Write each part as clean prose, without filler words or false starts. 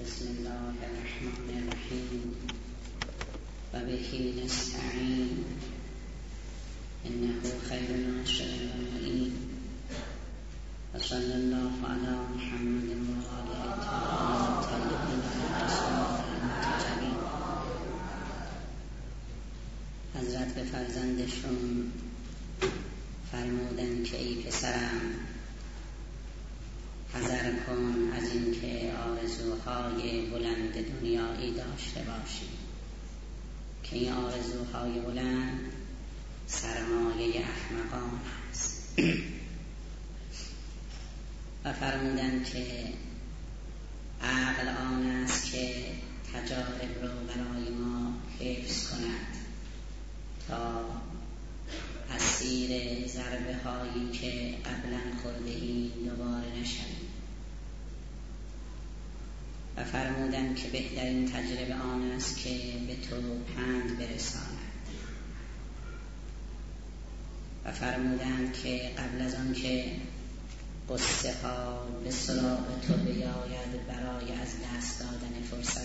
بسم الله الرحمن الرحیم و به نستعین انه خیر ناصر و معین و صلی الله علی محمد و آله الطاهرین الطاهرین. حضرت به فرزندشون فرمودن که ای پسرم، حذر کن از این که آرزوهای بلند دنیایی داشته باشی که این آرزوهای بلند سرمایه احمقان است. و فرمودن که عقل آن است که تجارب رو برای ما حفظ کند تا اسیر ضربه هایی که قبلا خورده ایم دوباره نشویم. و فرمودن که بهترین تجربه آن است که به تو پند برساند. و فرمودن که قبل از آن که قصه ها به سراغ تو بیاید برای از دست دادن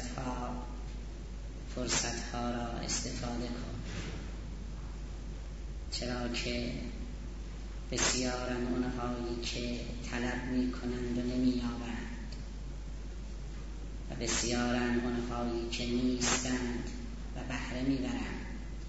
فرصت ها را استفاده کن، چرا که بسیارن اونهایی که طلب می کنند و نمی یابند و بسیارن اونهایی که نیستند و بهره می برند.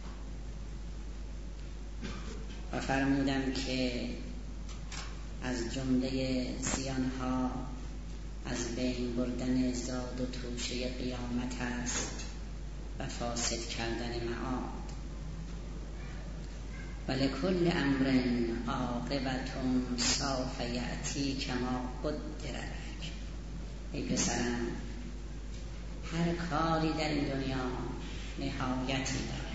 و فرمودن که از جمله زیانها از بین بردن زاد و توشه قیامت است و فاسد کردن معاد. ولکل امر عاقبة سوف یأتی کما قدر لک. ای پسرم، هر کاری در این دنیا نهایتی دارد.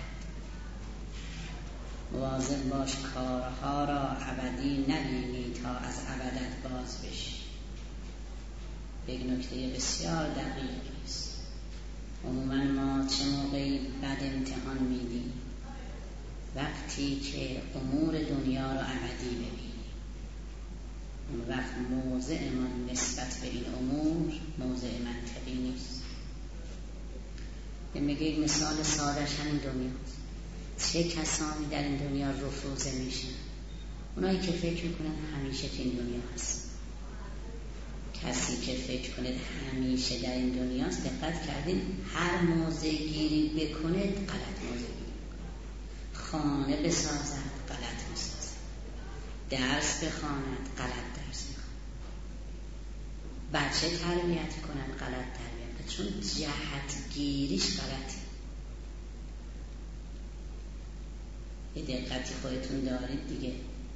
مواظب باش کارها را ابدی نبینی تا از ابدت باز بشی. یک نکته بسیار دقیقی است. عموما ما چه موقعی بد امتحان میدیم؟ وقتی که امور دنیا را ابدی ببینیم، اون وقت موضعمان نسبت به این امور موضع منطقی نیست. میگه یک مثال سادهش همین دنیاست. چه کسانی در این دنیا رفوزه میشن؟ اونایی که فکر میکنن همیشه تو این دنیا هست. کسی که فکر کنید همیشه در این دنیاست، دقت کردین هر موضع گیری بکنید غلط موضع گیری، خانه بسازد غلط میسازد، درس بخواند غلط درس میخواند، بچه تربیت کنند غلط تربیت، چون جهت گیریش غلطه. یه دقتی خودتون دارید دیگه.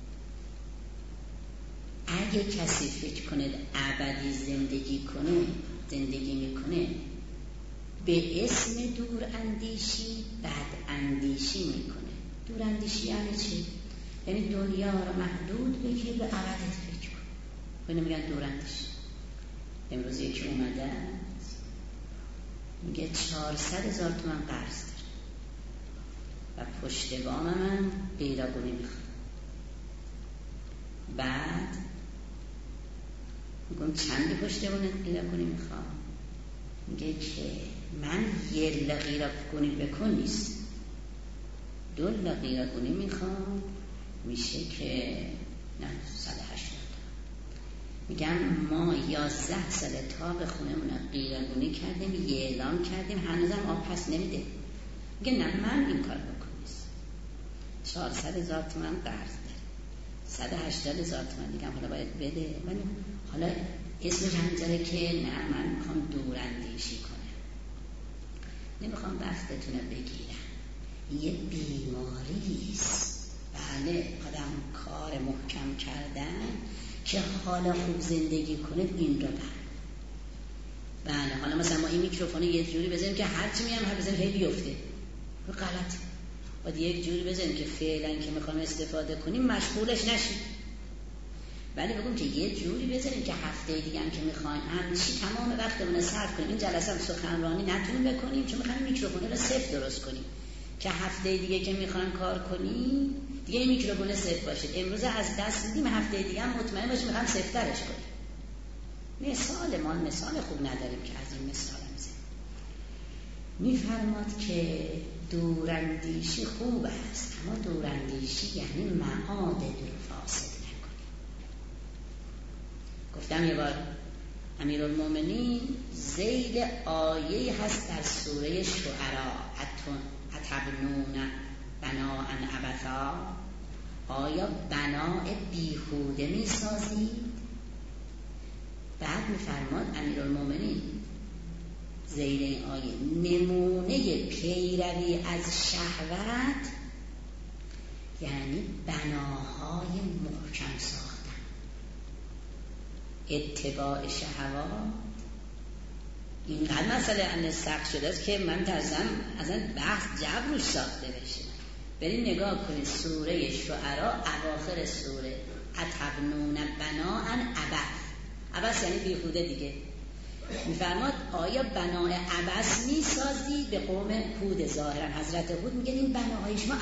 اگه کسی فکر کنه ابدی زندگی میکنه، به اسم دور اندیشی بد اندیشی میکنه. دور اندیشی یعنی چی؟ یعنی دنیا رو محدود بگیر، به ابدت فکر کن. اینو میگن دور اندیشی. امروز یکی اومده میگه 400,000 تومان قرض داره و پشت وام من پیراگونی میخواد. بعد میگم چندی پشت وام پیراگونی میخواد؟ میگه که من یه لقیراگونی بکن نیست، 2 لقیراگونی میخوام، میشه که نه 180. میگم ما 11 سال تا به خونمون قیراگونی کردیم، یه اعلام کردیم، هنوزم آب پس نمیده. میگه نه من این کار بکن نیست. 400,000 تومان قرض داره، 180,000 تومان دیگه حالا باید بده. ولی حالا اسمش هم میذاره که نه من میخوام دوراندیشی کنم، نمیخوام وقتتون رو بگیرم. یه بیماری است. بله، آدم کار محکم کردن که حالا خوب زندگی کنه این رو بله. حالا مثلا ما این میکروفون یه جوری بزنیم که هرچی میام هر بزنیم هی بیفته، غلط. باید یک جوری بزنیم که فعلا که میخوام استفاده کنیم مشغولش نشیم. ولی بگم که یه جوری بزنیم که هفته دیگه هم که میخوایم همچی تمام وقتمون رو صرف کنیم این جلسه هم سخنرانی نتونیم بکنیم، چون میخوایم میکروفون رو صفر درست کنیم که هفته دیگه که میخوایم کار کنیم دیگه این میکروفون صفر باشه. امروز از دست میدیم، هفته دیگه هم مطمئن باشیم میخوایم صفر ترش کنیم. ما مثال خوب نداریم که از این مثال هم زنیم. میفرماد که دوراندیشی خوب است، اما دوراندیشی یعنی معاد دور فاسد نکنی. گفتم یه بار امیرالمومنین ذیل آیه هست در سوره شعراء، اتبنون بناء عبثا، آیا بناء بیهوده می سازید؟ بعد میفرماد امیرالمومنین ذیل این آیه نمونه پیروی از شهوت یعنی بناهای محکم ساختن، اتباع شهوات. اینقدر مسئله سخت شده است که من ترسم اصلا بحث جبر روش ساخته بشه. بریم نگاه کنید سوره شعراء اواخر سوره، اتبنون بناء عبث یعنی بیهوده دیگه. میفرماد آیا بناء عبث میسازید؟ به قوم هود ظاهرا حضرت هود میگن این بناهای شما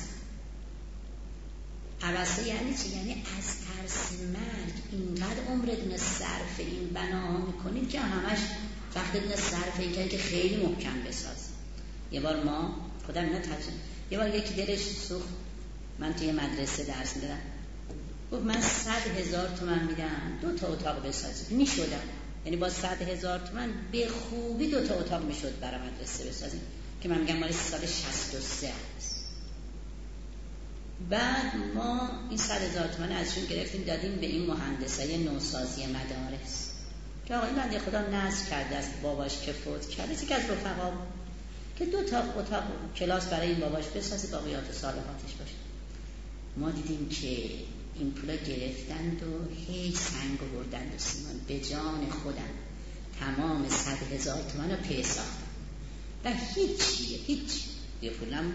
عبثه یعنی چی؟ یعنی از ترس مرگ اینقدر عمرتون صرف این بناها میکنید که همش وقتتون صرف این کنید که خیلی محکم بسازید. یه بار ما خودم اینا ترجمه، یه بار یکی دلش سوخت، من توی مدرسه درس میدادم، گفت من 100,000 تومان میدم 2 اتاق بسازید. میشدم، یعنی با 100,000 تومان به خوبی 2 اتاق میشد برای مدرسه بسازیم که من میگم مال سال 63 است. بعد ما این 100,000 تومان ازشون گرفتیم دادیم به این مهندسای نوسازی مدارس که آقای بنده خدا نذر کرده است، باباش که فوت کرده، که از رفقا که 2 اتاق کلاس برای این باباش بسازه، باقیات صالحاتش باشه. ما دیدیم که این پولا گرفتند و هیچ سنگ بردند و سیمان، به جان خودم تمام 100,000 تومان رو پی ساختم و هیچ یه پولم.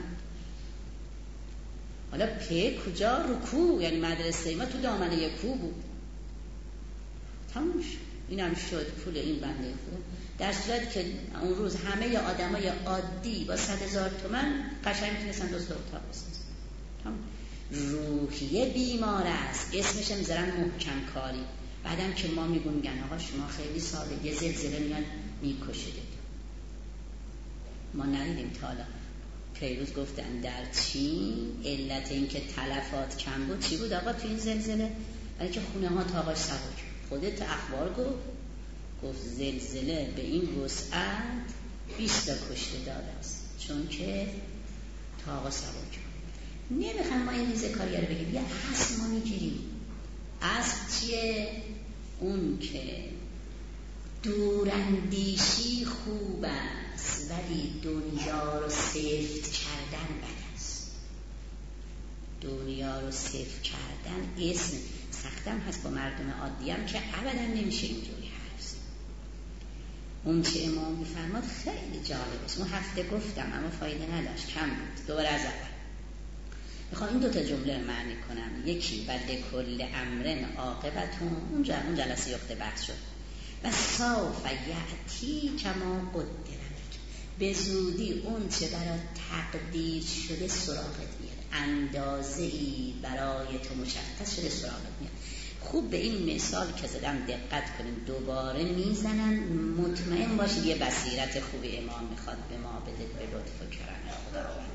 حالا پی کجا؟ رکوع، یعنی مدرسه ما تو دامنه یک کو بود، تموم شد. اینم شد پول این بنده خدا، در صورت که اون روز همه آدمای عادی با 100,000 تومان قشنگ میتونستن 2 اتاق بسازن. تموم. روحیه بیمار است، اسمش هم میذارن محکم کاری. بعدم که ما میگن آقا شما خیلی ساده یه زلزله میاد میکشید. ما ندیدیم تا حالا. پیروز گفتن در چین علت این که تلفات کم بود چی بود آقا تو این زلزله؟ برای که خونه ها تاقاش سبک. خودت اخبار گفت زلزله به این وسعت 20 تا کشته داده است، چون که تاقا سبک. نمیخوام ما این ریزه کاری رو بگیم، یه اصل ما میگیریم. اصل چیه؟ اون که دوراندیشی خوب است ولی دنیا رو سفت کردن بد است. دنیا رو سفت کردن اسم سختم هست، با مردم عادی هم که ابدا نمیشه اینجوری هست. اون چه امام میفرماد خیلی جالب است. اون هفته گفتم اما فایده نداشت، کم بود. دوباره از اول میخوام این 2 جمله رو معنی کنم. یکی بده کل امرن عاقبتون، اون جلسه یخت بحث شد، و سوف یأتی کما قدرت، به زودی اون چه برای تقدیر شده سراغت میاد، اندازه‌ای برای تو مشخص شده سراغت میاد. خوب به این مثال که زدم دقت کنیم، دوباره میزنن، مطمئن باشید یه بصیرت خوبی امام میخواد به ما بده به لطف و کرم خداوند.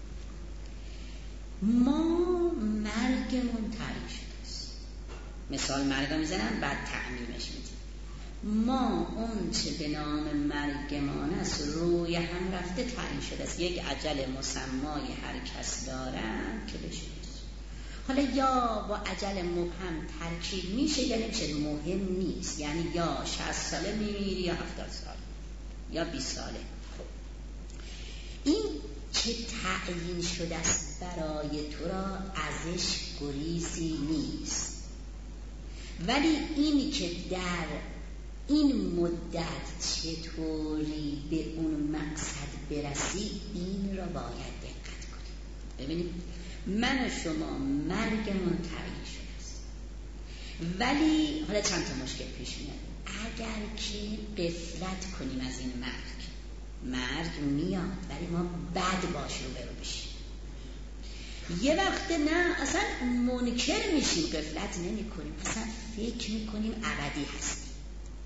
ما مرگمون تعیین شده است. مثال مرگ میزنن بعد تعمیمش میدیم. ما اون چه به نام مرگمان است روی هم رفته تعیین شده است. یک اجل مسمای هر کس دارن که بشه. حالا یا با اجل مبهم ترکیب میشه یا نمیشه، مهم نیست. یعنی یا 60 ساله میمیری یا 70 ساله یا 20 ساله. خب این که تعیین شده است برای تو را ازش گریزی نیست، ولی این که در این مدت چطوری به اون مقصد برسی این را باید دقت کنیم. ببینید من و شما مرگمون تعیین شده است، ولی حالا چند تا مشکل پیش میاد. اگر که غفلت کنیم از این مرگ میاد ولی ما بد باش رو برو بشیم. یه وقت نه اصلا منکر میشیم، غفلت نمی کنیم، اصلا فکر میکنیم ابدی هستیم.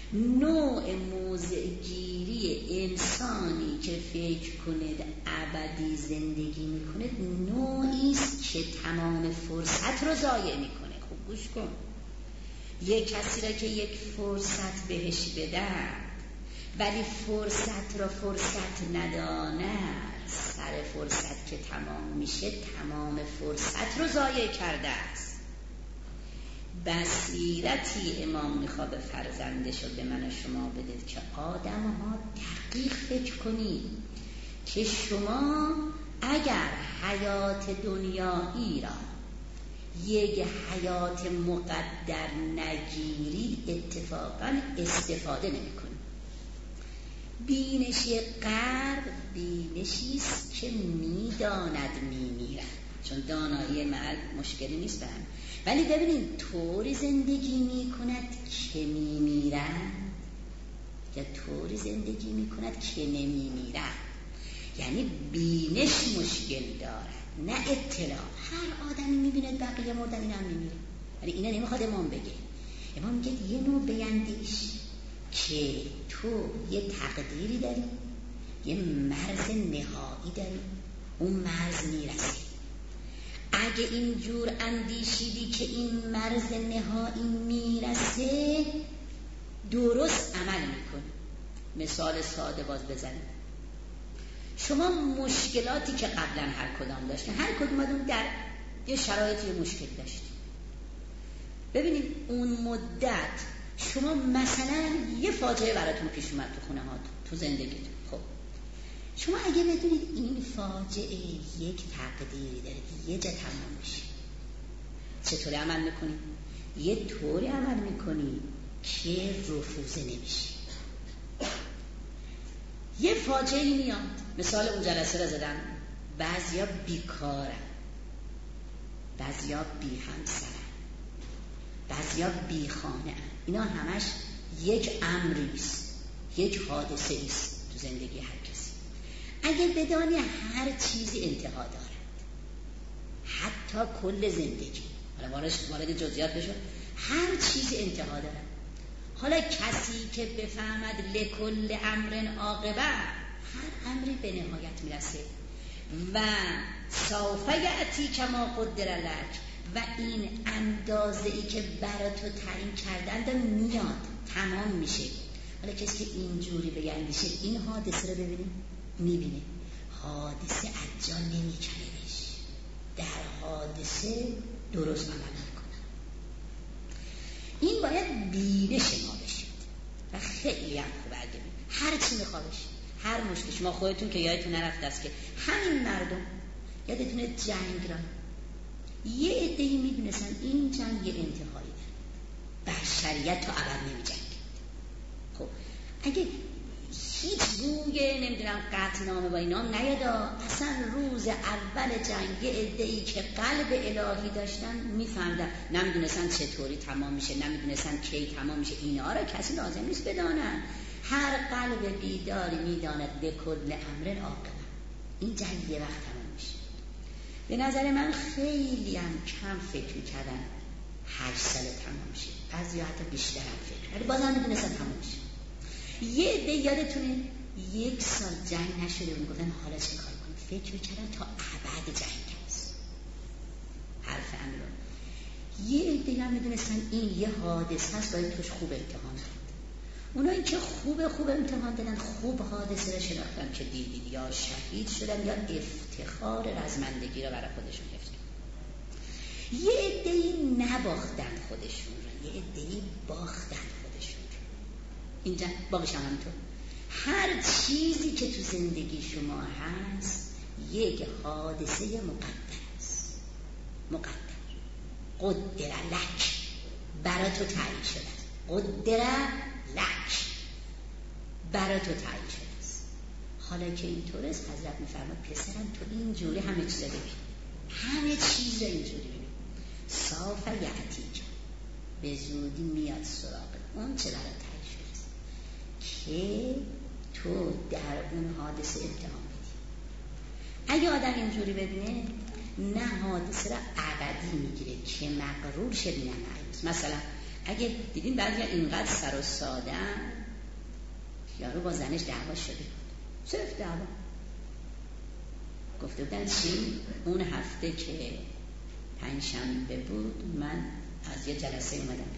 نوع موضع‌گیری انسانی که فکر کنید ابدی زندگی میکنه نوعی است که تمام فرصت رو ضایع میکنه. خوب گوش کن، یک کسی را که یک فرصت بهش بدن ولی فرصت را فرصت نداند، سر فرصت که تمام میشه تمام فرصت رو ضایع کرده است. بصیرتی امام میخواد به فرزندش و به من و شما بده که آدم ها دقیق فکر کنید که شما اگر حیات دنیایی را یک حیات مقدر نگیرید اتفاقا استفاده نمی‌کنید. بینشی غرب بینشیست که میداند میمیرد، چون دانایی مرد مشکلی نیست بهم، ولی ببینید طوری زندگی میکند که میمیرد یا طوری زندگی میکند که نمیمیرد. یعنی بینش مشکل دارد نه اطلاع. هر آدمی میبینه بقیه مردن این هم میمیره، ولی اینه نمیخواد امام بگه. امام میگه یه نوع بیندیش که تو یه تقدیری داری، یه مرز نهایی داری، اون مرز میرسی. اگه اینجور اندیشیدی که این مرز نهایی میرسه درست عمل میکنی. مثال ساده باز بزنیم، شما مشکلاتی که قبلا هر کدام داشتین، هر کدومتون در یه شرایطی مشکل داشتین، ببینید اون مدت شما مثلا یه فاجعه براتون پیش اومد تو خونه هاتون، تو زندگیتون. خب شما اگه بدونید این فاجعه یک تقدیری داره که یه جا تمام میشه، چطوری عمل میکنید؟ یه طوری عمل میکنید که رفوزه نمیشه. یه فاجعه میاد، مثال اون جلسه را زدم، بعضیا بیکارن، بعضیا بی همسرن، بعضیا بی خانه. اینا همش یک امریست، یک حادثه ایست تو زندگی هر کسی. اگه بدانی هر چیزی انتها دارد، حتی کل زندگی، حالا وارد جزئیات بشو، هر چیزی انتها دارد. حالا کسی که بفهمد لکل امر عاقبه، هر امری به نهایت میرسه و سوف یأتی کما قدر لک، و این اندازه‌ای که برای تو تعیین کردند میاد، تمام میشه. حالا کسی که اینجوری بیندیشه این حادثه رو ببینه، میبینه حادثه از جا نمیکنهش، در حادثه درست عمل میکنه. این باید بینش ما بشید و خیلی هم خوب برگه بید. هر چی میخوادش، هر مشکل. شما خودتون که یادتون نرفته است که همین مردم یادتونه جنگ را یه عده‌ای میدونستن این جنگ یه انتهایی داره، بشریت تا ابد نمی‌جنگه. خب اگه هیچ بوی نمیدونم قطعنامه با اینا نیادا، اصلا روز اول جنگ یه عده‌ای که قلب الهی داشتن میفهمدن، نمیدونستن چطوری تمام میشه، نمیدونستن کی تمام میشه. اینا را کسی لازم نیست بدانن. هر قلب بیداری میداند لکل امر عاقبه، این جنگ یه وقت تمام میشه. به نظر من خیلی هم کم فکر میکردن 8 سال تمام شه، بعضی حتی بیشتر هم فکر، ولی بازم میدونستن تمام شه. یه عده یادتونه 1 سال جنگ نشده و میگفتن حالا چه کار کنیم، فکر میکردن تا ابد جنگ هست. حرف امرون. یه عده هم میدونستن این یه حادثه هست، باید توش خوب امتحان داد. اونایی که خوب امتحان دادن، خوب حادثه رو شناختن که دیدید یا شهید شدن یا افتخار رزمندگی رو برای خودشون حفظ کردن. یه عده‌ای نباختن خودشون رو، یه عده‌ای باختن خودشون رو. اینجا باقیش هم همینطور. هر چیزی که تو زندگی شما هست یک حادثه مقدر است. مقدر، قدر لک، برای تو تعیین شده است. قدر لک، برای تو تعیین شده است. حالا که اینطور است، حضرت میفرماد پسرم تو اینجوری همه چیز رو ببین، همه چیز رو اینجوری ببین. سوف یأتی، به زودی میاد سراغ اون چه برای تعیین شده است که تو در اون حادثه امتحان بدی. اگه آدم اینجوری ببینه، نه حادثه رو ابدی میگیره که مغرور شه بینم عیوز. مثلا اگه دیدین بعضی اینقدر سر و ساده یارو با زنش دعوا شده بود، صرف دعوا. گفته بودن چی؟ اون هفته که پنجشنبه بود من از یه جلسه اومدم،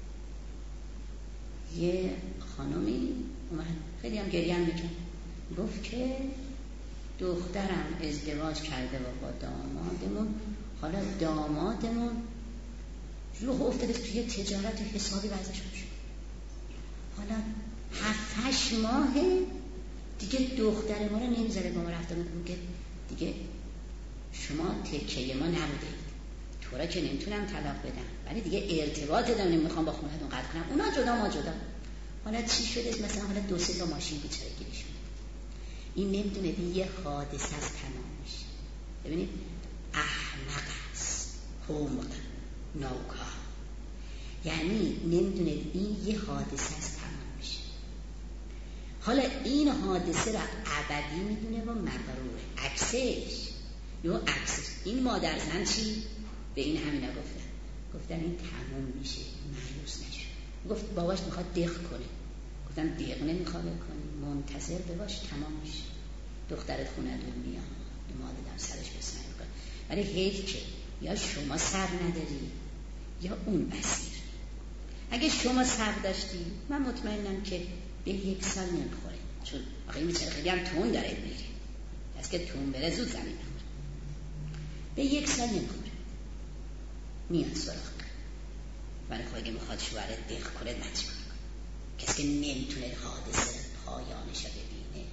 یه خانومی اومد خیلی هم گریه میکرد، گفت که دخترم ازدواج کرده و با دامادمون، حالا دامادمون روح افتاده توی تجارت حسابی وضعشون شد، حالا 7-8 ماه دیگه دختر ما رو نمیذاره با ما رفتار میگه دیگه شما تکیه ما نبوده، تو را که نمیتونم طلاق بدم ولی دیگه ارتباط دارم نمیخوام با خونه‌تون قطع کنم، اونا جدا ما جدا. حالا چی شده؟ مثلا حالا 2-3 تا ماشین بیچاره گیری شده، این نمیدونه یه حادثه از تمام میشه. ببینید احمق است، حمق، ناکار، یعنی نمیدونه این یه حادثه از تمام میشه. حالا این حادثه را ابدی میدونه و مغروره. عکسش این مادر زن چی؟ به این همینا گفتن این تموم میشه، مایوس نشو. گفت باباش میخواد دق کنه، گفتم دق نمیخواد کنی، منتظر بباش تمام میشه، دخترت خونه دون میاد، مادرم سرش بسنه میکنه. ولی حیف که یا شما صبر نداری یا اون بسیر. اگه شما صبر داشتی من مطمئنم که به 1 سال نمیخوره، چون آقا این بیچاره خیلی هم تون داره میره، از که تون بره زود زمین نخوره. به 1 سال نمیخوره، میاد سراغ. ولی خب اگه میخواد شوهرت دق کنه مجبور کن. کسی که نمیتونه حادثه پایانش رو ببینه.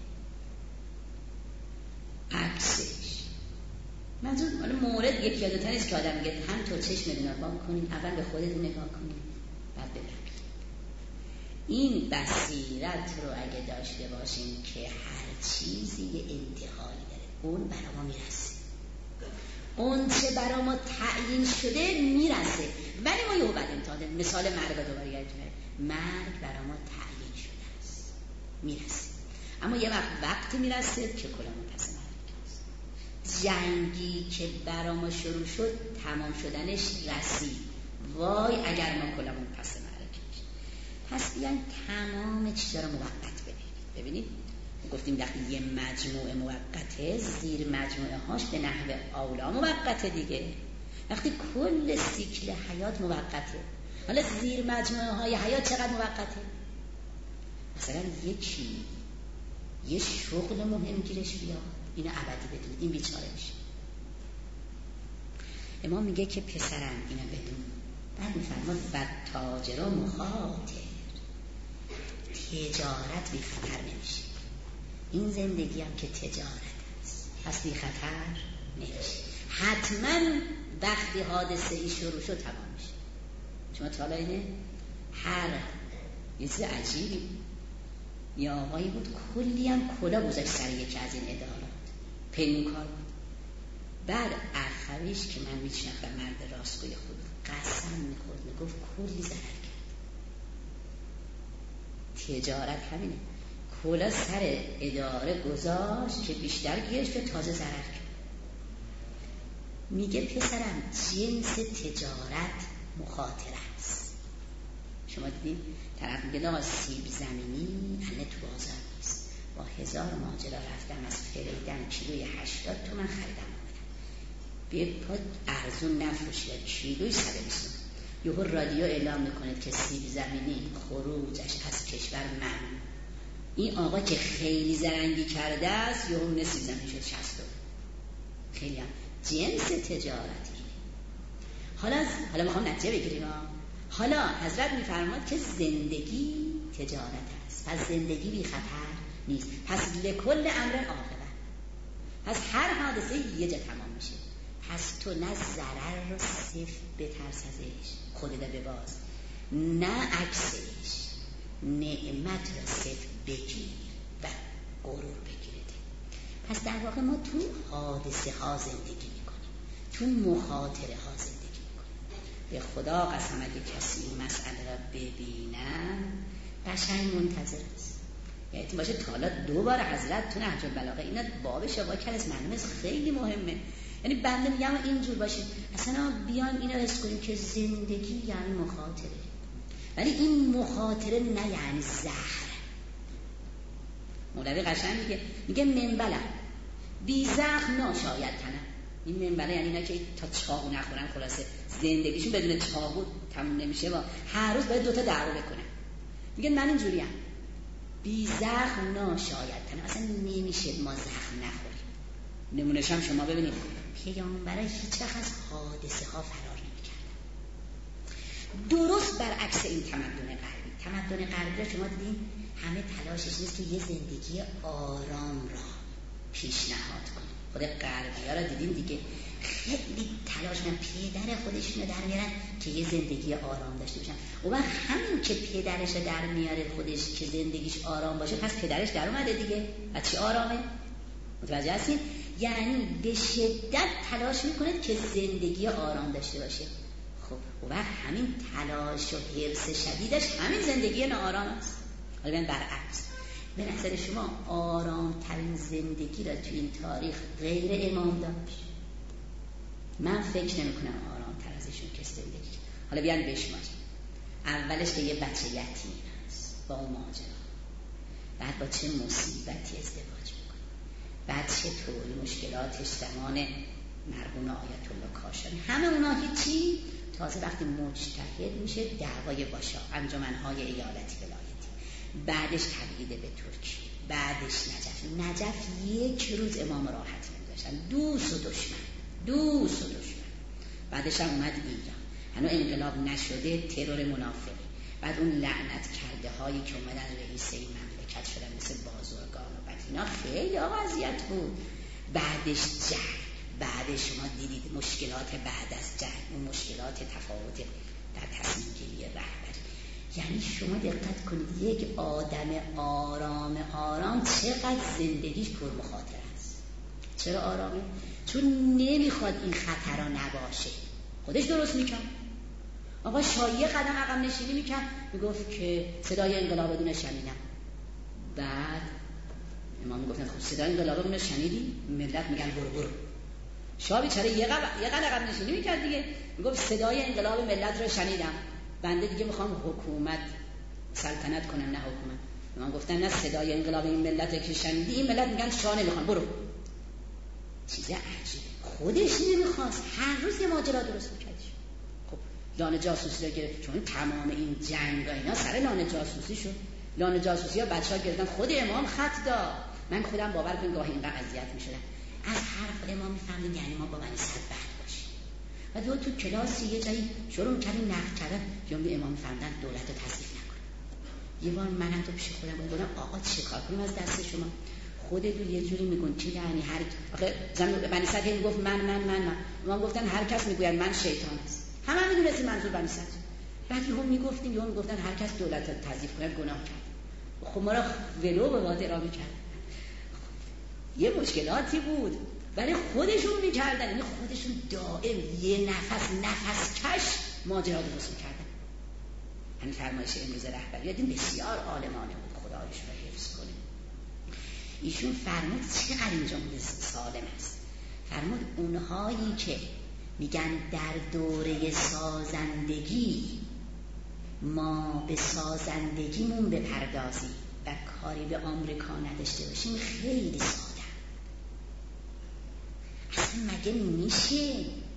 عکسش منظور مال مورد یکی یا دو تا نیست که آدم میگه هم تو چشم نگاه کنیم، اول به خودتون نگاه کنیم بعد ببینید. این بصیرت رو اگه داشته باشیم که هر چیزی یه انتهایی داره، اون برای ما میرسه، اون چه برای ما تعیین شده میرسه. ولی ما یه بعد امتحان، مثال مرگ رو دوباره یادتونه، مرگ برای ما تعیین شده است، میرسه. اما یه وقتی میرسه که کلامون پس مرگ است. جنگی که برای ما شروع شد تمام شدنش رسید، وای اگر ما کلامون پس مرگ. پس بیاین تمام چیزا رو موقت ببینید. گفتیم وقتی یه مجموعه موقته، زیر مجموعه هاش به نحو اولا موقته دیگه. وقتی کل سیکل حیات موقته، حالا زیر مجموعه های حیات چقدر موقته؟ مثلا یه شغل مهم گیرش بیاد، اینو ابدی بدون، این بیچاره میشه. امام میگه که پسرم اینو بدون، بعد میفرماد و تاجر و مخاطر، تجارت بی خطر نمیشه. این زندگی هم که تجارت است، پس بی خطر نمیشه. حتما وقتی حادثه ای شروع شد تمام میشه. شما تا حالا اینه هر یه چیز عجیبی، یا آقایی بود کلی هم کلا گذاشت سر یکی از این ادارات، پیمونکار بود. بعد آخرش که من میشناختم مرد راستگوی خود، قسم میخورد میگفت کلی ضرر کرد. تجارت همینه، کلا سر اداره گذاشت که بیشتر گیرش به تازه ضرر کرد. میگه پسرم جنس تجارت مخاطره است. شما دیدین طرف میگه آقا سیب زمینی الان تو بازار نیست، با 1000 ماجرا رفتم از فریدن کیلوی 80 تومن خریدم اومدم به پا ارزون نفروشید، کیلوی 120. یهو رادیو اعلام میکنه که سیب زمینی خروجش از کشور ممنوع. این آقا که خیلی زرنگی کرده است یهو سیب زمینی شد 60. خیلی هم جنس تجارتی. حالا میخوام نتیجه بگیریم. حالا حضرت میفرماد که زندگی تجارت است، پس زندگی بی خطر نیست، پس لکل امر عاقبت، پس هر حادثه یه جا تمام میشه. پس تو نه ضرر رو صفر بترس ازش، خودت بباز، نه عکسش نعمت رو صفر بگیر و غرور بگیرده. پس در واقع ما تو حادثه ها زندگی میکنیم، تو مخاطره ها زندگی میکنیم. به خدا قسم اگه کسی این مسئله را ببینن قشنگ منتظر است. یعنی باشه تا حالا 2 بار حضرت تو نهج البلاغه اینا باب شواکر از معلومه خیلی مهمه. یعنی بنده میگم اینجور باشه اصلا بیان اینو حس کنیم که زندگی یعنی مخاطره. ولی این مخاطره نه یعنی زهر. مولوی قشنگ میگه منبله بی زخم ناشاید تنم. این منبله یعنی اینا که تا چاقو نخورن خلاصه زندگیشون بدون چاقو تموم نمیشه و هر روز باید 2 تا دعوا بکنن. میگه من اینجوریم بی زخم ناشاید تنم، اصلا نمیشه ما زخم نخوریم. نمونهش هم شما ببینید پیامبرای هیچ وقت از حادثه ها فرار نمی‌کردن. درست برعکس این تمدن غربی را شما دیدین همه تلاشش نیست که یه زندگی آرام را پیشنهاد کنه. خود غربی‌ها را دیدین دیگه خیلی تلاش کردن پدر خودشون رو در میارن که یه زندگی آرام داشته باشن. و همین که پدرش رو در میاره خودش که زندگیش آرام باشه، پس پدرش در اومده دیگه. از چی آرامه؟ متوجه هستین؟ یعنی به شدت تلاش میکنه که زندگی آرام داشته باشه. خب و همین تلاش و حرص شدیدش همین زندگی ناآرام است. حالا بیان برعکس، به نظر شما آرام ترین زندگی را توی این تاریخ غیر امام داشت؟ من فکر نمی کنم آرام تر از ایشون که زندگی. حالا بیان بشماریم. اولش که یه بچه یتیم هست با اون ماجرا، بعد با چه مصیبتی ازدواج میکنه، بعد چطوری مشکلاتش زمان مرحوم آیت الله کاشانی، همه اونا هیچی. تازه وقتی مجتهد میشه دعوای باشا انجمنهای ایالتی ولایتی، بعدش تبعید به ترکیه، بعدش نجف 1 روز امام راحت نمیذاشتن، دوست و دشمن. بعدش هم اومد ایران، هنوز انقلاب نشده، ترور منافقی، بعد اون لعنت کرده هایی که اومدن رئیس این مملکت شدن مثل بازرگان و بعد اینا خیلی اذیت بود. بعدش جنگ، بعد شما دیدید مشکلات بعد از جنگ، اون مشکلات تفاوت در تصمیم گیری رهبری. یعنی شما دقت کنید یک آدم آرام چقدر زندگیش پرمخاطره است. چرا آرامه؟ چون نمیخواد این خطرها نباشه. خودش درست میکنه. آقا شایعه قدم عقب نشینی میکرد، میگفت که صدای انقلاب دونه شنیدم. بعد امام میگفتن خب صدای انقلاب دونه شنیدی؟ ملت میگن برو. شاه بیچاره یه قدم عقب نشینی میکرد دیگه، میگفت صدای انقلاب ملت رو شنیدم، بنده دیگه میخوام حکومت سلطنت کنم نه حکومت. من گفتن نه، صدای انقلاب این ملت که شنیدی، این ملت میگن شاه نمیخوان، برو. چیز عجیبه. خودش نمیخواست، هر روز یه ماجرا درست میکردش. خب لانه جاسوسی رو گرفت، چون تمام این جنگا اینا سر لانه جاسوسی شد. لانه جاسوسی ها بچه‌ها گرفتن، خود امام خط داد. من خودم باور کنم گاهی اینقدر اذیت میشدم از حرف امام میفهمیم یعنی ما با من صد بحث باشیم. و تو کلاسی یه جایی شروع کردیم نقد کردن، جمله امام فرمودن دولت رو تصدیق نکن. یه بار منم تو پیش خودم بودم، آقا چه کار کنیم از دست شما؟ خودتون یه جوری میگن چی یعنی هر آخه زن بنی صدر میگفت من ما گفتن هر کس میگوید من شیطان است. همه میدونستیم منظور بنی صدر. بعد هم میگفتیم یا میگفتن هر کس دولت رو تضعیف کنه گناه کرد. خب ما را ولو به وادر میکرد. یه مشکلاتی بود ولی خودشون میکردن، یعنی خودشون دائم یه نفس کش ماجرا درست میکردن. همین فرمایش امروز رهبری این بسیار عالمانه بود، خدایش رو حفظ کنه. ایشون فرمود چقدر این جمله سالم است. فرمود اونهایی که میگن در دوره سازندگی ما به سازندگیمون بپردازیم و کاری به آمریکا نداشته باشیم خیلی ساده. اصلا مگه میشه؟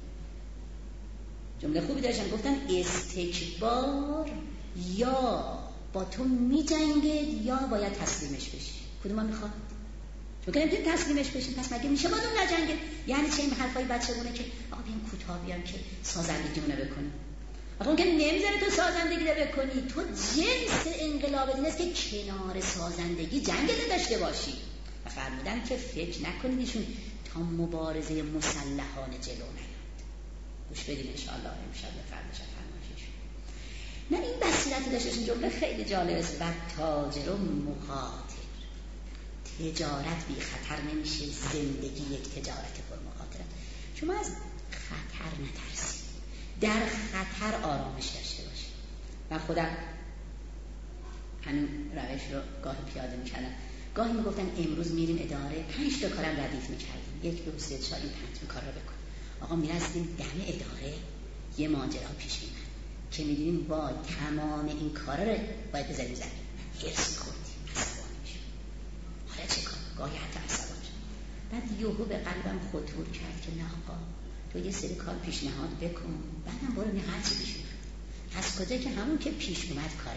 جمله خوبی داشتن، گفتن استکبار یا با تو میجنگه یا باید تسلیمش بشی. کدوم ما میخواد؟ چون که تسلیمش بشیم، پس مگه میشه با اون نجنگه؟ یعنی چه این حرفای بچه‌ونه که آقا بیام کوتاه بیام که سازندگیمونه بکنیم. آقا اون که نمیذاره تو سازندگی رو بکنی، تو جنس انقلاب دین است که کنار سازندگی جنگ داشته باشی. و فرمودن که فکر نکنید ایشون تا مبارزه مسلحانه جلو نیاد. گوش بدین ان شاء الله امشب فردا فرمایشش. نه این بصیرت داشته. این جمله خیلی جالب است. و تاجر و مخاطر، تجارت بی خطر نمیشه، زندگی یک تجارت پر مخاطره. شما از خطر نترسید، در خطر آرامش داشته باشید. من خودم همین روش رو گاهی پیاده می‌کردم. گاهی میگفتن امروز میریم اداره 5 تا کارم ردیف می‌کردیم، 1 2 3 4 این 5 کار رو بکن. آقا میرسیدیم دم اداره یه ماجرا پیش میاد که میدونیم با تمام این کارا رو باید بذاریم زمین، حرص می‌خوردیم، عصبانی میشیم. حالا چه کار؟ گاهی حتی عصبانی شد. بعد یهو به قلبم خطور کرد که نه آقا، تو یه سری کار پیشنهاد بکن، بعدم برو هر چی پیش اومد. از کجا که همون که پیش اومد کاره.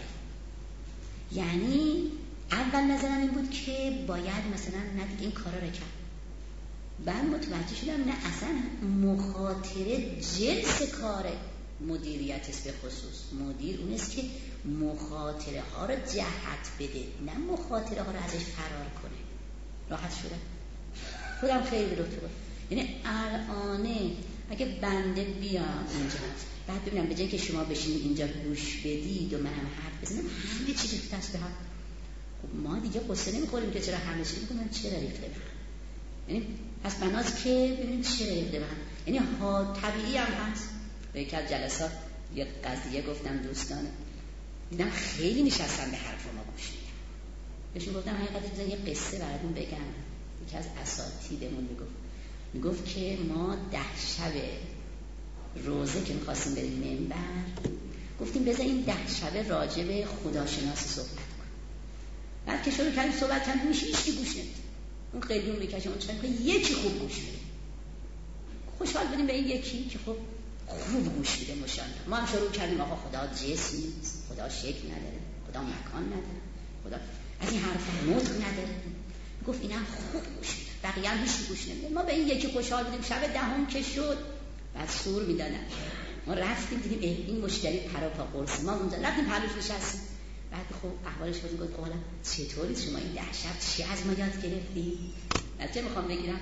یعنی اول نظرم این بود که باید مثلا ندید این کارا رو کرد. بعد متوجه شدم نه، اصلا مخاطره جنس کار مدیریت است. به خصوص مدیر اون است که مخاطره ها رو جهت بده، نه مخاطره ها رو ازش فرار کنه. راحت شدم، خودم خیلی لطف بود. یعنی الان اگه بنده بیام اینجا بعد ببینم به جای که شما بشینید اینجا گوش بدید و منم حرف بزنم همه چیز ریخته است به هم، خب ما دیگه قصه نمی‌خوریم که چرا همه چیز می‌کنن، چرا ریخته به هم. یعنی پس بناست که ببینید چرا ریخته به هم. یعنی ها طبیعی هم هست. به یک از جلسات یه قضیه گفتم دوستانه، دیدم خیلی نشستن به حرف ما گوش میدن. بهشون گفتم حقیقتش یه قصه براتون بگم. یکی از اساتیدمون میگفت که ما 10 شب روزه که می‌خواستیم بریم منبر، گفتیم بذار این 10 شب راجع به خداشناسی صحبت کنیم. بعد که شروع کردیم صحبت کردیم هیچکی گوش نمی‌داد. اون قیدون میکشه اون چند یکی خوب گوش میده. خوشحال بودیم به این یکی که خب خوب گوش میده ماشاءالله. ما هم شروع کردیم آقا خدا جسم نیست، خدا شکل نداره، خدا مکان نداره، خدا از این حرفا نطق نداره. گفت اینم خوب گوش میده، بقیه هم هیچ گوش نمیده. ما به این یکی خوشحال بودیم. شب دهم که شد بعد سور میدادن، ما رفتیم دیدیم این مشتری پراپا قرص، ما اونجا رفتیم پلوش نشستیم. بعد خب احوالش بود، گفت حالا چطوری شما این 10 شب چی از ما یاد گرفتی؟ چه میخوام بگیرم؟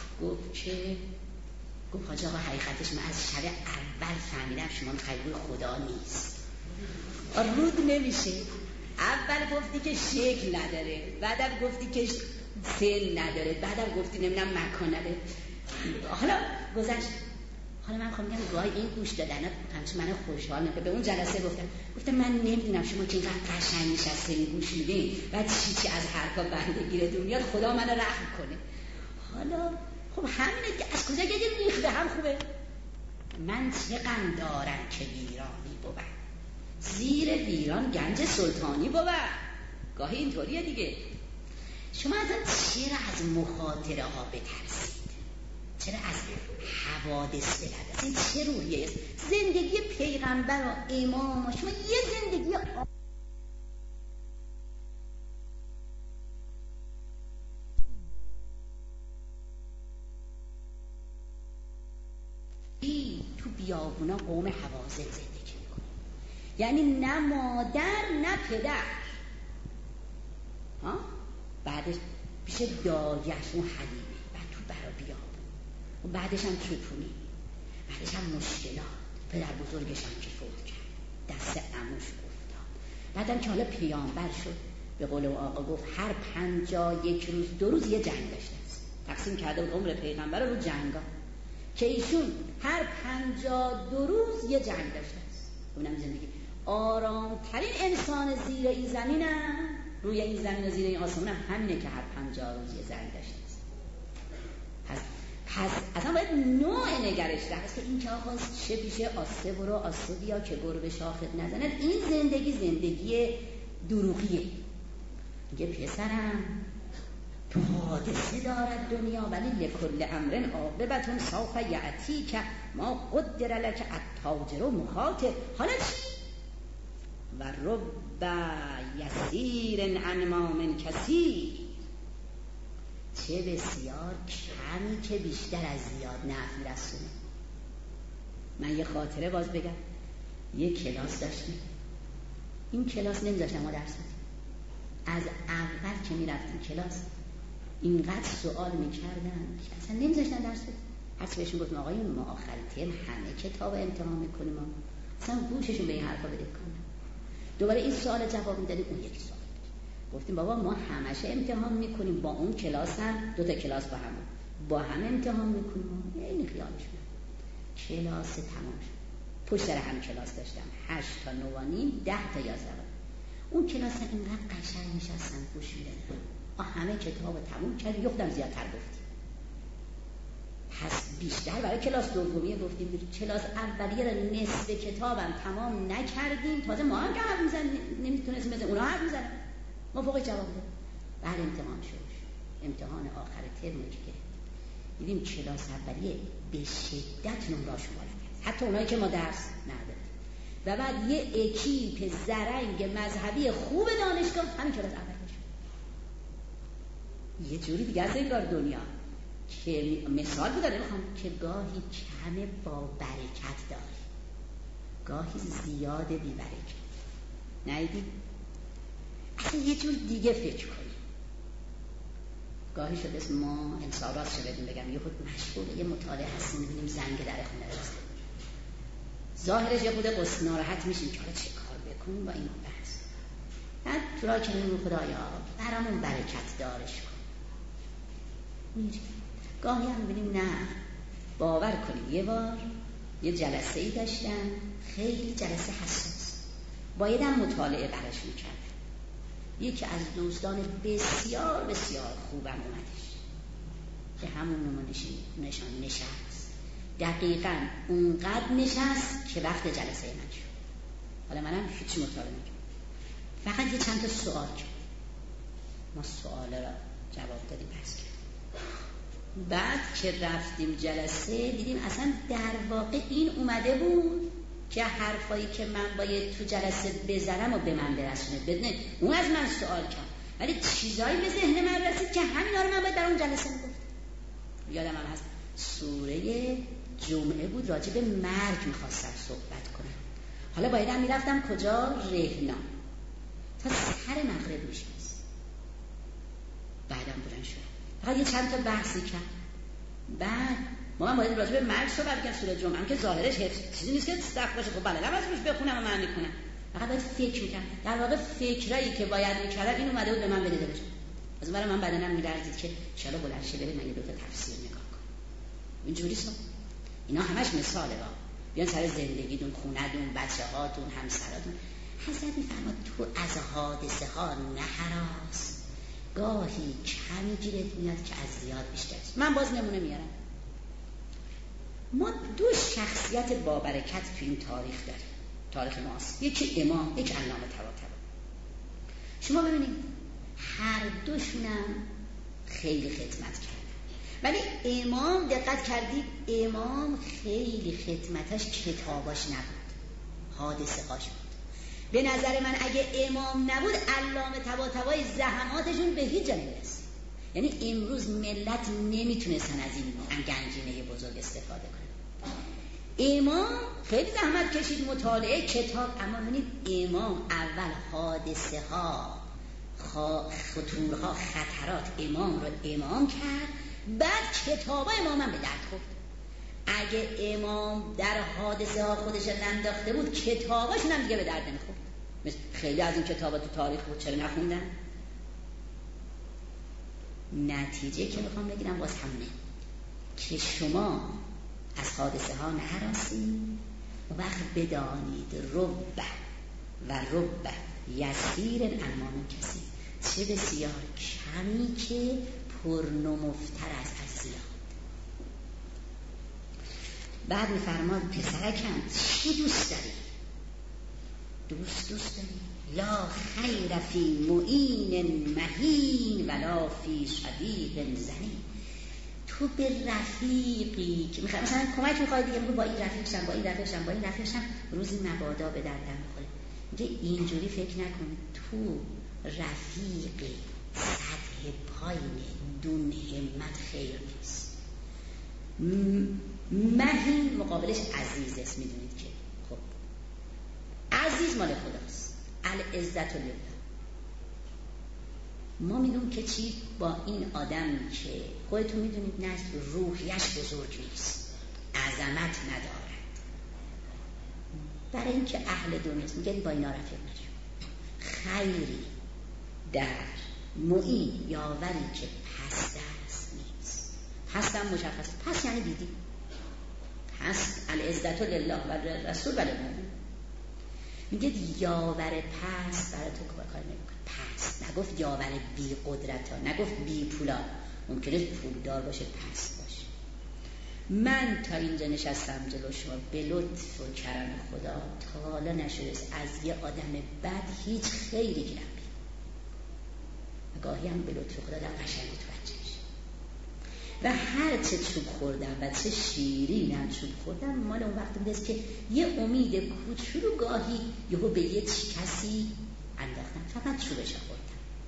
گفت حاج آقا حقیقتش من از شب اول فهمیدم شما خیلی خدا نیست، رود نمیشه. اول گفتی که شکل نداره، بعدم گفتی که سن نداره، بعدم گفتی نمیدونم مکان نداره. حالا گذشت. حالا من میخوام بگم گاهی این گوش دادن همچنین من خوشحال نمیکنه. به اون جلسه گفتم من نمیدونم شما که اینقدر قشنگ نشسته این گوش میدین بعد چی از حرفا بنده گیرتون میاد، خدا منو رحم کنه. حالا خب همینه که از کجا گه ریخته هم خوبه. من چه غم دارم که ویرانی بود، زیر ویران گنج سلطانی بود. گاهی اینطوریه دیگه. شما چرا از مخاطره ها بترسید؟ چرا از حوادث بلد؟ این چه روحیه؟ زندگی پیغمبر و امام و شما یه زندگی تو بیابونا قوم حوازن زندگی میکنه. یعنی نه مادر نه پدر. بعدش پیش دایش اون حلیمه، بعد تو برا بیابون و بعدش هم توپونی، بعدش هم مشکلات. پدر بزرگش هم که فوت کرد، دست عموش افتاد. بعدم که حالا پیامبر شد، به قول آقا گفت هر 51 روز 2 روز یه جنگ داشته است. تقسیم کرده بود عمر پیغمبر رو جنگا، که ایشون هر 52 روز یه جنگ داشته است. اونم زندگی آرامترین انسان زیر این زمینم، روی این زمین و زیر این آسمون همینه که هر 50 روز یه جنگ داشته است. پس اصلا باید نوع نگرش هست که این که آقا چه پیشه آسته برو آسته بیا که گربه شاخت نزند. این زندگی دروغیه. میگه پسرم حادثه دارد دنیا ولی لکل امر عاقبة سوف یأتیک ما قدر لک التاجر مخاطر. حالا چی؟ و رب یسیر عن مام کثیر. چه بسیار کمی که بیشتر از زیاد نفع میرسونه. من یه خاطره باز بگم. یه کلاس داشتیم، این کلاس نمیذاشتم ما درس بدیم. از اول که میرفتیم کلاس اینقدر سوال میکردن که اصلا نمیذاشتن درس بدیم. هرچی بهشون گفتم آقایون ما آخر ترم همه کتاب امتحان میکنیم، ما اصلا گوششون به این حرفا بده کنن. دوباره این سوال جواب میدادیم، اون یکی سوال گفتیم بابا ما همش امتحان میکنیم، با اون کلاس هم 2 تا کلاس با هم امتحان میکنیم. این خیالش بود. کلاس تمام شد، پشت سر هم کلاس داشتم 8 تا 9 10 تا 11. اون کلاس اینقدر قشنگ نشستن گوش میدادن. همه کتاب تموم کردیم، یه خودم زیادتر گفتیم. پس بیشتر برای کلاس دومیه گفتیم کلاس اولیه رو نصف کتابم تمام نکردیم، تازه ما هم که حرف میزنیم نمیتونستیم مثل اونا حرف میزنیم، ما فوقش جواب دادیم. بعد امتحان شد، امتحان آخر ترم که دیدیم کلاس اولیه به شدت نمره‌اش بالا است، حتی اونایی که ما درس ندادیم. و بعد یه اکیپ زرنگ مذهبی خوب دانشگاه همین کلاس اول شد. یه جوری دیگه از این کار دنیا که مثال بودن میخوام که گاهی کم با برکت داره، گاهی زیاد بی برکت. نیدید؟ اصلا یه جور دیگه فکر کنیم. گاهی شده اسم ما انسان راست شده بگم یه خود مشغوله یه مطالعه هستیم میبینیم زنگ در خونه رسته، ظاهرش یه خود قصد ناراحت میشیم که حالا چه کار بکنیم با این بحث. بعد تو را کنیم خدایا برامون برکت دارش کن، میریم. گاهی هم میبینیم نه، باور کنید یه بار یه جلسه ای داشتم، خیلی جلسه حساس، بایدم مطالعه براش میکردم. یکی از دوستان بسیار بسیار خوبم اومدش که همون نشان نشست، دقیقاً اونقدر نشست که وقت جلسه من شد. حالا منم هیچ مطالعه نکردم، فقط یه چند تا سوال کرد، ما سوال را جواب دادیم پس کرد. بعد که رفتیم جلسه دیدیم اصلا در واقع این اومده بود که حرفایی که من باید تو جلسه بزنم و به من برسونه بدونه. اون از من سوال کرد ولی چیزایی به ذهن من رسید که همینا رو من باید در اون جلسه میگفتم. یادم هم هست سوره جمعه بود، راجع به مرگ میخواستم صحبت کنم. حالا بایدم میرفتم کجا؟ رهنا، تا سر مغرب روش نیست. بعدم بلند شدم فقط یه چند تا بحثی کرد. بعد ما باید راجع به مرگ صحبت کنیم. سوره جمعه هم که ظاهرش چیزی نیست که صف باشه، خب بله نباید روش بخونم و معنی کنم، فقط باید فکر میکنم. در واقع فکرایی که باید میکردم این اومده بود به من بده بشه. از اون برای من بدنم میلرزید که ان بلند شه برید من یه دوتا تفسیر نگاه کنم. اینجوری اینا همش مثاله ها. بیان سر زندگیتون، خونه‌تون، بچه‌هاتون، همسراتون. حضرت میفرماد تو از حادثه ها نه هراس، گاهی کمی گیرت میاد که از زیاد بیشتر است. من باز نمونه میارم. ما دو شخصیت با برکت تو این تاریخ داریم، تاریخ ماست. یکی امام، یک علامه طباطبایی. شما ببینید هر دوشونم خیلی خدمت کردن، ولی امام دقت کردید امام خیلی خدمتش کتاباش نبود، حادثه هاش بود. به نظر من اگه امام نبود علامه طباطبایی زحماتشون به هیچ جا نمیرسید. یعنی امروز ملت نمیتونستن از این گنجینه بزرگ استفاده کنن. امام خیلی زحمت کشید، مطالعه کتاب، اما ببینید امام اول حادثه ها، خطورها، خطرات امام رو امام کرد، بعد کتابا امام هم به درد خورد. اگه امام در حادثه ها خودش ننداخته بود کتاباشون هم دیگه به درد نمیخورد. مثل خیلی از این کتابا تو تاریخ بود چرا نخوندن؟ نتیجه که میخوام بگیرم باز همونه که شما از حادثه ها نهراسید و وقت بدانید رب یسیر امام کسی، چه بسیار کمی که پرنموفتر از زیاد. بعد میفرماد پسرکم چی دوست داری؟ دوست داری؟ لا خیر فی معین مهین ولا فی صدیق زنی. تو به رفیقی که میخواد مثلا کمک میخواد دیگه میگه با این رفیقشم روزی مبادا به دردم میخوره. میگه اینجوری فکر نکن، تو رفیقی سطح پایین دون همت خیر نیست. مهین مقابلش عزیز است. میدونید که خب عزیز مال خداست، العزت لله. ما میدونیم که چی با این آدم که خودتون میدونید نه روحیش بزرگ نیست، عظمت ندارد، برای اینکه اهل دنیاست میگن با اینا رفیق نشو. خیری در معین یاوری که پس دست نیست. پستم مشخص، پس یعنی دیدی، پس العزت لله و رسول و للمؤمنین. میگه یاور پس برای تو کار نمیکنه. پس نگفت یاور بی قدرت ها، نگفت بی پولا، ممکنه پولدار باشه پس باشه. من تا اینجا نشستم جلو شما به لطف و کرم خدا تا حالا نشده از یه آدم بد هیچ خیری گیرم بیاد و گاهی هم به لطف خدا در قشنگ متوجه میشه و هر چه چوب خوردم و چه شیرینم چوب خوردم مال اون وقت بوده است که یه امید کوچولو گاهی یهو به یه کسی انداختم، فقط چوبش خوردم.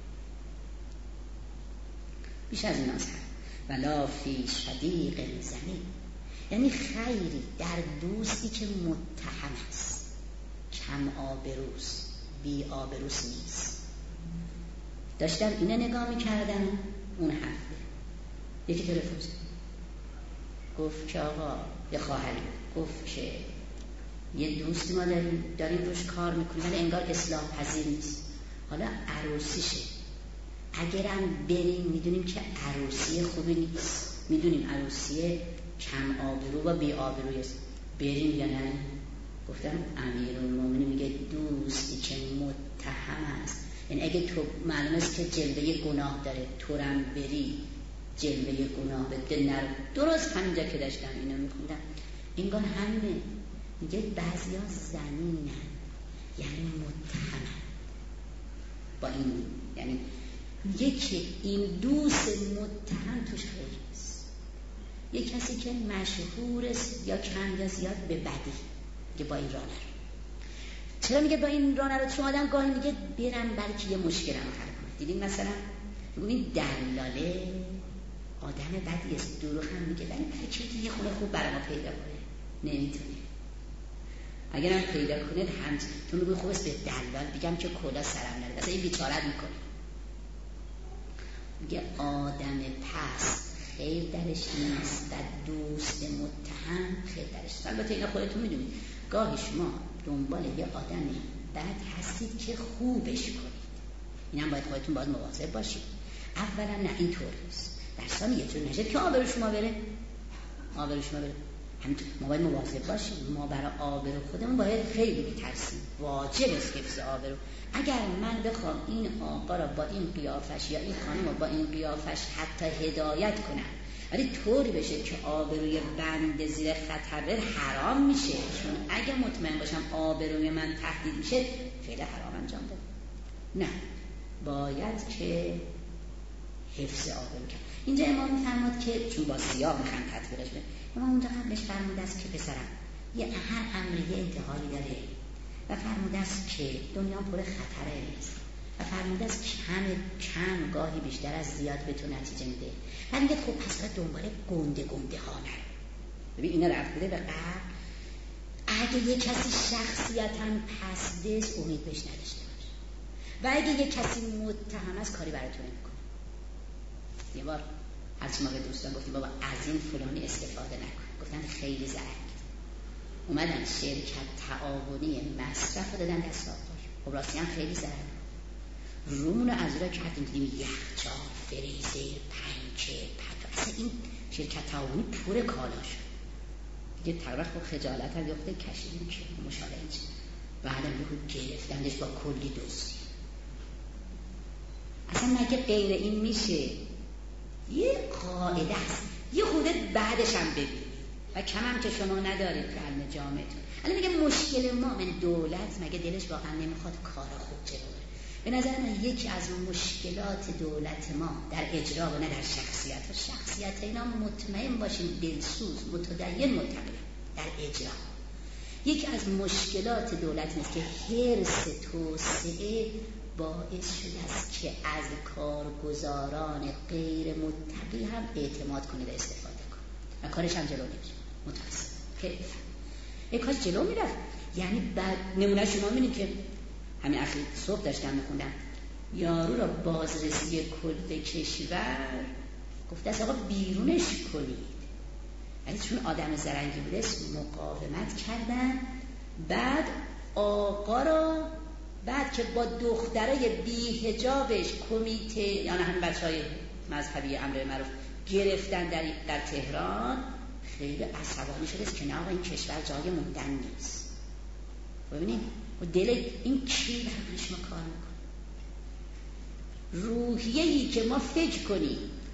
بیش از این هست ولا فی صدیق زمین، یعنی خیری در دوستی که متهم است، کم آبروست، بی آبروست نیست. داشتم اینه نگاه میکردم اون حرفه، یکی تلفن زد گفت که آقا یه خواهری گفت که یه دوستی ما داریم روش کار میکنیم ولی انگار اصلاح پذیر نیست، حالا عروسیشه، اگرم بریم میدونیم که عروسی خوبی نیست، میدونیم عروسی کم آبرو و بی آبروی است، بریم یا نه؟ گفتم امیرالمومنین میگه دوستی که متهم است، یعنی اگه تو معلوم است که جلوه گناه داره تو رم بری جلوه گناه بده نرو. درست همینجا که داشتم اینو میخوندم انگار همینه، میگه بعضی ها زمینن یعنی متهمن با این، یعنی میگه که این دوست متهم توش خیلی است، یه کسی که مشهور است یا کم یا زیاد به بدی، میگه با این راه نرو. چرا میگه با این راه نرو؟ چون آدم گاهی میگه برم بلکه یه مشکلم حل کنه. دیدین مثلا این دلاله آدم بدی است، دروغ هم میگه ولی بلکه یه خونه خوب برای ما پیدا کنه، نمیتونه. اگر هم پیدا کنه هم تو میگه خوب است به دلال بگم که کلا سرم نره، مثلا این بیچارت میکنه. میگه آدم پست خیر درش نیست و دوست متهم خیر درش نیست. البته اینا خودتون میدونید، گاهی شما دنبال یه آدم بد هستید که خوبش کنید، اینم باید خودتون باید مواظب باشید. اولا نه اینطور نیست، در ثانی یه جور نشد که آبرو شما بره، همینطور ما باید مواظب باشیم. ما برای آبرو خودمون باید خیلی بترسیم، واجب است حفظ آبرو. اگر من بخوام این آقا را با این قیافش یا این خانم را با این قیافش حتی هدایت کنم ولی طوری بشه که آبروی بنده زیر خطر بره، حرام میشه. چون اگه مطمئن باشم آبروی من تهدید میشه فعل حرام انجام بده. نه، باید که حفظ آبرو کرد. اینجا امام میفرماد که چون با سیاق میخوام تطبیقش بده، امام اونجا قبلش فرموده است که پسرم یه هر امری یه انتهایی داره و فرموده است که دنیا پر خطره نیست و فرموده است کم گاهی بیشتر از زیاد به تو نتیجه میده. و میگه خب پس دنبال گنده ها نرو. ببین اینا رفت بده به قبل. اگه یه کسی شخصیتاً پسته است امید بهش نداشته باش و اگه یه کسی متهم است کاری برای تو نمیکنه. یه بار هرچی ما به دوستان گفتیم بابا از این فلانی استفاده نکن، گفتن خیلی ضرر، اومدن شرکت تعاونی مصرف رو دادن دست آقاش. خب راستی هم خیلی ضرر، رومون رو از را کردیم، دیدیم یخچال، فریزر، پنکه، اصلا این شرکت تعاونی پر کالا شد دیگه. تقریبا خب خجالت هم یخته کشیدیم که مشاله اینچه بعدم یه گرفتندش با کلی دوستی. اصلا مگه غیر این میشه؟ یه قاعده است، یه خودت بعدش هم ببین و کم هم که شما ندارید قلم جامعتون. الان میگه مشکل ما من دولت مگه دلش واقعا نمیخواد کارا خوب جلو بره؟ به نظر من یکی از مشکلات دولت ما در اجرا و نه در شخصیت اینا مطمئن باشین دلسوز متدین متقی در اجرا. یکی از مشکلات دولت نیست که حرص توسعه باعث شده است که از کارگزاران غیر متقی هم اعتماد کنه و استفاده کنه و کارش هم جلو نمیشه. متاسفم که کاش جلو میرفت. یعنی بعد نمونه شما میبینید که همین اخیر صبح داشتم میخوندم یارو را بازرسی کل کشور گفته است آقا بیرونش کنید، ولی چون آدم زرنگی بوده مقاومت کردن. بعد آقا را بعد که با دخترای بی حجابش کمیته یعنی همین بچهای مذهبی امر معروف گرفتن در تهران، خیلی عصبانی شده است که نه آقا این کشور جای موندن نیست. ببینید دل این کی برای شما کار میکنه؟ روحیه‌ای که ما فکر کنیم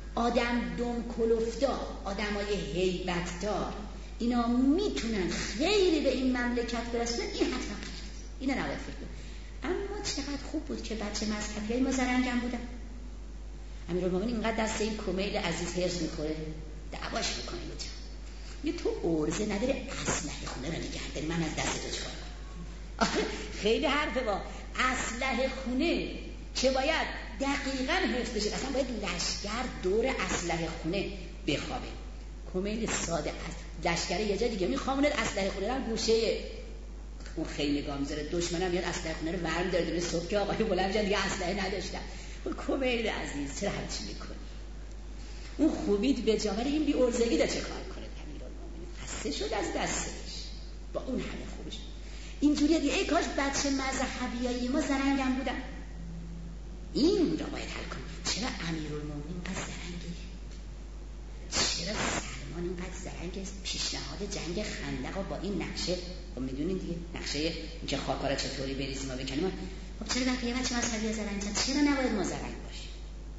آدم دم کلفتا، آدمای هیبتدار، اینا میتونن خیلی به این مملکت برسونن، این حتما اینا نباید فکر کنن. اما چقدر خوب بود که بچه مذهبی ما زرنگم بودن. امیرالمومنین اینقدر دست این کمیل عزیز هرس میخوره، دعواش میکنه یه تو ارزه نداره اسلحه خونه رو نگه داری، من از دست تو چکار کنم؟ آره خیلی حرفه با اسلحه خونه که باید دقیقاً حفظ بشه، اصلا باید لشکر دور اسلحه خونه بخوابه. کمیل ساده از لشکر یه جا دیگه میخوامونه، اسلحه خونه رو گوشه اون خیلی نگاه میذاره، دشمنم میاد اسلحه خونه رو ورم داره دونه صبح که آقای بلند جان دیگه اسلحه نداشتن. کمیل عزیز چرا همچی میکنی؟ اون خوبیت به جا، ولی این بی ارزگی دا چه کار کنه؟ امیرالمومنین خسته شد از دستش با اون همه خوبش. اینجوریه دیگه ای کاش بچه مذهبیایی ما زرنگم بودن. این را باید حل کنیم. چرا امیرالمومنین اینقدر زرنگه؟ چرا سلمان اینقدر زرنگه؟ پیشنهاد جنگ خندق با این نقشه، خب میدونین دیگه نقشه اینکه خاکا را چطوری بریزیم و بکنیم. خب چرا بقیه بچه مذهبی زرنگن؟ چرا نباید ما زرنگ باشیم؟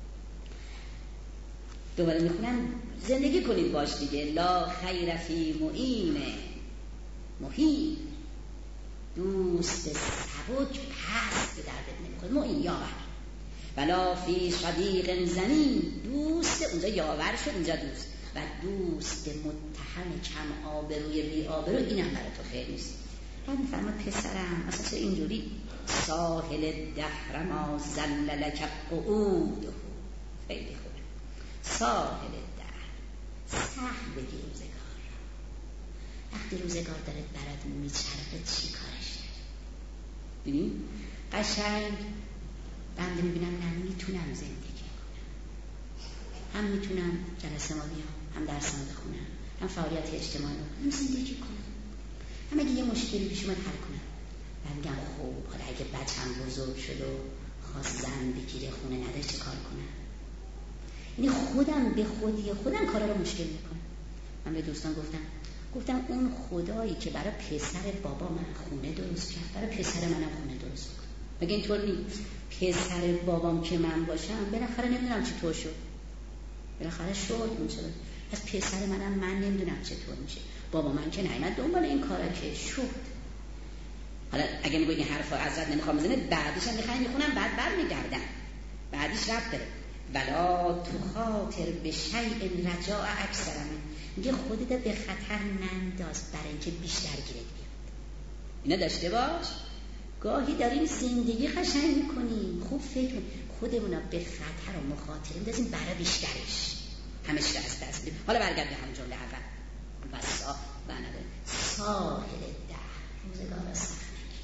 دوباره میخونم زندگی کنید باش دیگه. لا خیر فی معین مهین، دوست سبک پست به دردت نمیخوره. معین یاور. ولا فی صدیق زمین، دوست اونجا یاور شد اینجا دوست، و دوست متهم کم آبروی بی آبرو اینم برای تو خیر نیست. بعد میفرماد پسرم اصلا اینجوری ساحل دهر ما زللک قعود، خیلی خوبه. ساحل دهر سهل بگی روزگار، وقتی روزگار داره برات میچرخه چی کارش داری؟ ببین قشنگ بنده میبینم نه میتونم زندگی کنم، هم میتونم جلسه ما بیام، هم درسم بخونم، هم فعالیت اجتماعی رو هم زندگی کنم، هم اگه یه مشکلی پیش اومد حل کنم. بعد میگم خب حالا اگه بچم بزرگ شد و خواست زن بگیره خونه نداره چه کار کنم؟ یعنی خودم به خودم کارا رو مشکل میکنم. من به دوستان گفتم اون خدایی که برای پسر بابا من خونه درست کرد برای پسر منم خونه درست کنه. مگه اینطور نیست؟ پسر بابام که من باشم بالاخره نمیدونم چطور شد، بالاخره شد اون شد. از پسر منم من نمیدونم چطور میشه. بابا من که نیامد دنبال این کارا که شد. حالا اگه میگه این حرفا حضرت نمیخوام بزنه، بعدش هم میخونم بعد برمیگردم، بعدش رفت داره. ولا تو خاطر به شیء رجاء اکثر من، میگه خودت به خطر ننداز برای اینکه بیشتر گیرت بیاد. اینا داشته باش. گاهی داریم زندگی قشنگ میکنیم، خوب فکر کنیم، خودمونا به خطر و مخاطره میندازیم برای بیشترش، همه چی از دست میدیم. حالا برگرد به همون جمله اول. بسا بنده ساحل دهر، روزگار سخت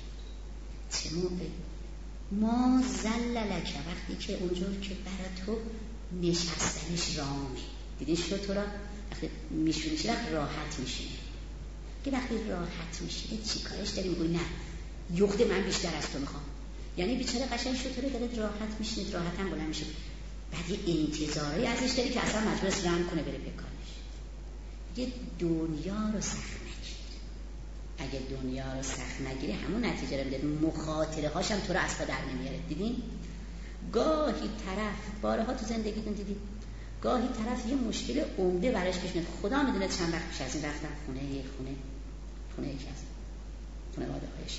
چه موقع ما زللک، وقتی که اونجور که برای تو نشستنش رامه. دیدین شطورا وقتی میشونی چه وقت راحت میشینه، که وقتی راحت میشینه چی کارش داری؟ میگوی نه یخت من بیشتر از تو میخوام. یعنی بیچاره قشنگ شطوره داره راحت میشینه، راحت هم بلند میشه، بعد یه انتظاری ازش داری که اصلا مجبورست رم کنه بره بکارش. یه دنیا رو سخت نگیر. اگه دنیا رو سخت نگیری همون نتیجه رو میده، مخاطره هاشم تو رو از پا در نمیاره. دیدین گاهی طرف بارها تو زندگیتون دیدید گاهی طرف یه مشکل عمده براش پیش میاد، خدا میدونه چند وقت پیش از این رفتم خونه یکی از خانواده هایش،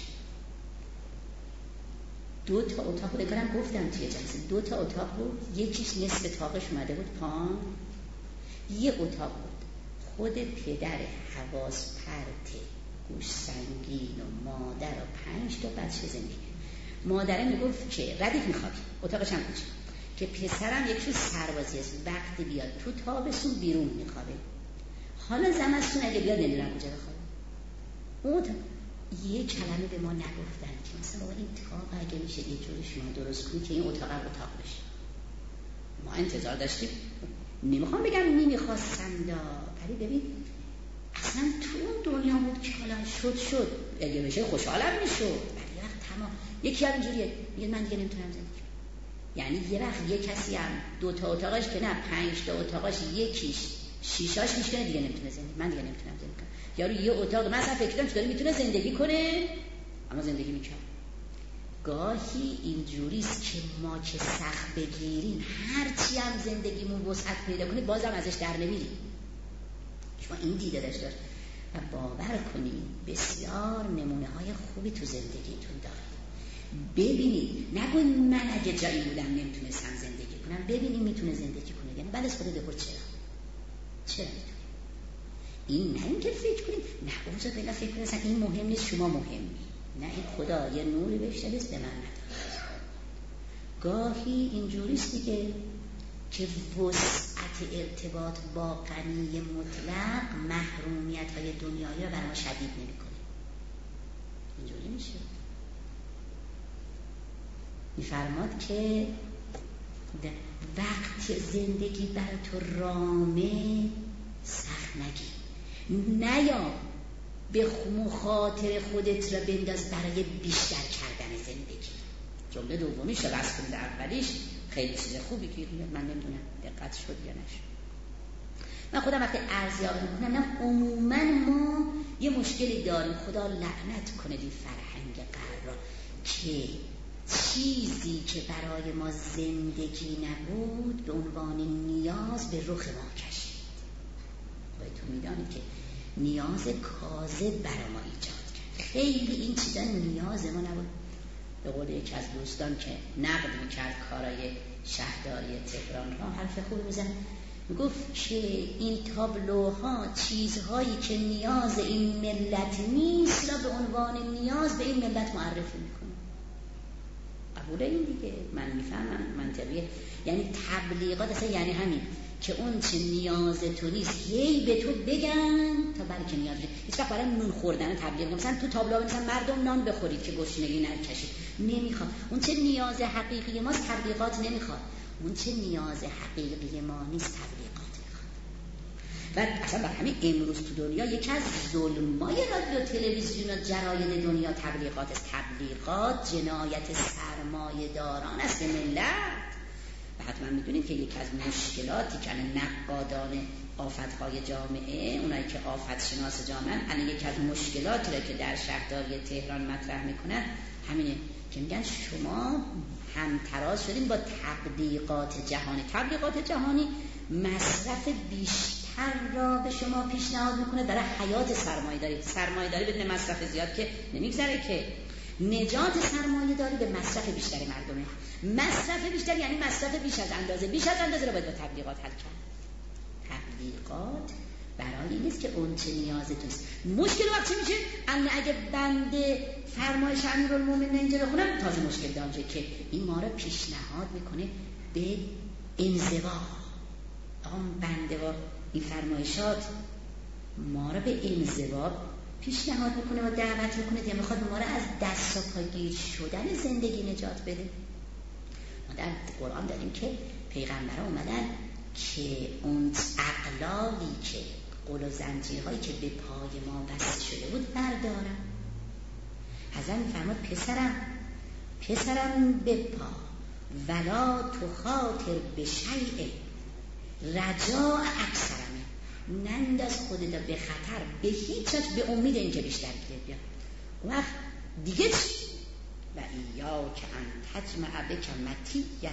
2 تا اتاق بود، اگرم گفتم توی جلسه 2 تا اتاق بود، یکیش نصف طاقش اومده بود پام، یه اتاق بود خود پدر حواس پرت گوش سنگین و مادر و 5 تا بچه زندگی. مادره میگفت که ردیف میخوابی، اتاقش هم کوچه، که پسرم یکشون سربازی است، وقتی بیاد تو تابستون بیرون میخوابه، حالا زمستون اگه بیاد نمیدونم کجا بخوابه. اون یه کلمه به ما نگفتن که مثلا بابا این اتاق اگه میشه یه جوری شما درست کنید که این اتاق بشه. ما انتظار داشتیم، نمیخوام بگم نمیخواستم ولی ببین اصلا تو اون دنیا بود که حالا شد اگه بشه خوشحالم میشد، ولی وقت تمام یکی هم اینجوریه میگه من دیگه نمیتونم زندگی کنم. یعنی یه وقت یه کسی هم 2 تا اتاقش که نه 5 تا اتاقش یکیش شیشاش میشکنه دیگه نمیتونه زندگی، من دیگه نمیتونم زندگی کنم. یارو یه اتاق من اصلا فکر کنم چطوری میتونه زندگی کنه، اما زندگی میکنه. گاهی اینجوریست که ما که سخت بگیریم هرچی هم زندگیمون وسعت پیدا کنه بازم ازش در نمیریم. شما این دیده داشته و باور کنید بسیار نمونه های خوبی تو زندگیتون دارید. ببینید، نگوید من اگه جایی بودم نمیتونستم زندگی کنم. ببینید میتونه زندگی کنه، یعنی بعد از خودت بپرس چرا میتونه. این نه اینکه فکر کنید نه اوضاع بلا فکر کنید اصلا این مهم نیست، شما مهمی. نه، این خدا یه نوری بهش داده به من نداده. گاهی اینجوریست دیگه که وسعت ارتباط با غنی مطلق محرومیت های دنیایی رو برای ما شدید نمی‌کنه. اینجوری میشه. میفرماد که وقت زندگی برای تو رامه سخت نگیر، نیا به مخاطر خودت را بنداز برای بیشتر کردن زندگی. جمله دومیش رو بس کنید، اولیش خیلی چیز خوبی که من نمیدونم دقت شد یا نشد. من خودم وقتی ارزیابی میکنم نه عموما ما یه مشکلی داریم، خدا لعنت کنه این فرهنگ غرب را که چیزی که برای ما زندگی نبود به عنوان نیاز به رخ ما کشید. تو میدانی که نیاز کاذب برای ما ایجاد کرد. خیلی این چیزا نیاز ما نبود. به قول یکی از دوستان که نقد میکرد کارای شهرداری تهران ها حرف خوب میزن، میگفت که این تابلوها چیزهایی که نیاز این ملت نیست را به عنوان نیاز به این ملت معرفی میکنه. قبول این دیگه، من میفهمم منطقیه. یعنی تبلیغات اصلا یعنی همین که اون چه نیاز تو نیست هی به تو بگن تا برای که نیاز هیچ وقت برای نون خوردن تبلیغ مثلا تو تابلو مثلا مردم نان بخورید که گشنگی نکشید، نمیخواد. اون چه نیاز حقیقی ماست تبلیغات نمیخواد. اون چه نیاز حقیقی ما نیست تبلیغات میخواد. و اصلا برای همین امروز تو دنیا یکی از ظلمای رادیو تلویزیون و جراید دنیا تبلیغات است. تبلیغات جنایت سرمایه داران است به ملت. و حتما میدونید که یکی از مشکلاتی که نقادان آفت‌های جامعه، اونایی که آفت شناس جامعه، الان یکی از مشکلاتی را که در شهرداری تهران مطرح میکنن همینه که میگن شما هم تراز شدین با تبلیغات جهانی. تبلیغات جهانی مصرف بیشتر را به شما پیشنهاد میکنه برای حیات سرمایه‌داری. سرمایه‌داری بدون مصرف زیاد که نمیگذره که. نجات سرمایه‌داری به مصرف بیشتر مردمه. مصرف بیشتر یعنی مصرف بیش از اندازه. بیش از اندازه رو باید با تبلیغات حل کرد. تبلیغات برای این نیست که اون چه نیاز توست. مشکل وقتی میشه اگه بنده فرمایش امیرالمومنین اینجا بخونم تازه مشکل داره که این ما رو پیشنهاد میکنه به انزوا. آقا بنده با این فرمایشات ما رو به انزوا پیشنهاد میکنه و دعوت میکنه، یا میخواد ما رو از دست و پاگیر شدن زندگی نجات بده. ما در قرآن داریم که پیغمبرها اومدن که اون اغلالی که قل و زنجیرهایی که به پای ما بسته شده بود بردارن. حضرت میفرماد پسرم بپا ولا تخاطر به شیء رجاء اکثرمه، ننداز خودت به خطر به هیچ وجه به امید اینکه بیشتر گیرت بیاد. اون وقت دیگه چی؟ و ایا که ان تجمع بک متیت